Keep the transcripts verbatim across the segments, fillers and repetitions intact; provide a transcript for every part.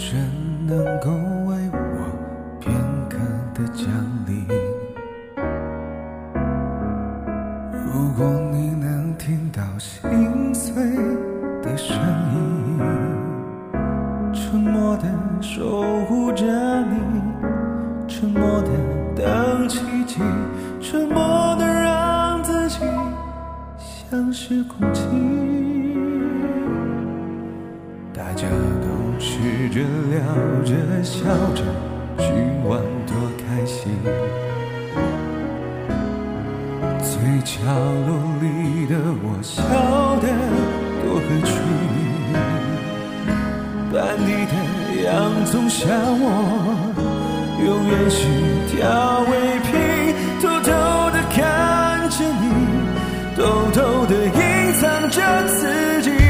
生能够为我片刻的奖励。如果你能听到心碎的声音，沉默地守护着你，沉默地等奇迹，沉默地让自己像是空气。大家都吃着聊着笑着，今晚多开心，嘴角落里的我笑得多合群，班里的洋葱笑我永远是调味品，偷偷地看着你，偷偷地隐藏着自己。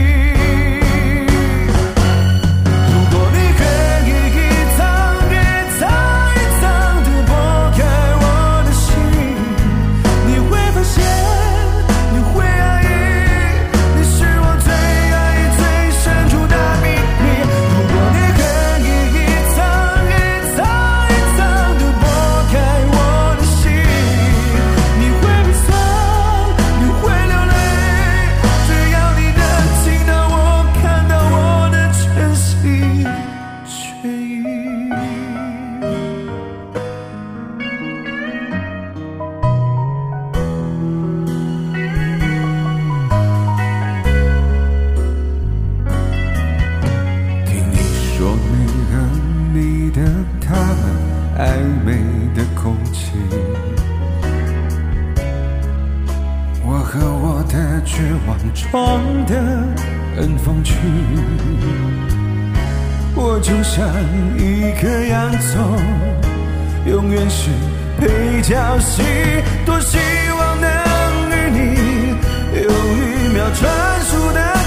装得很风趣，我就像一颗洋葱，永远是配角戏，多希望能与你有一秒专属的